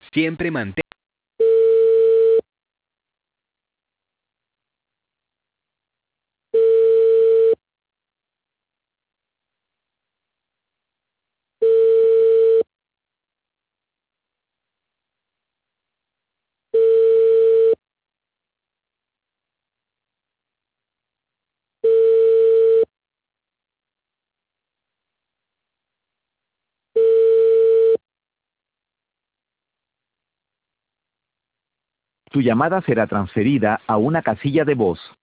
Siempre mantén. Tu llamada será transferida a una casilla de voz.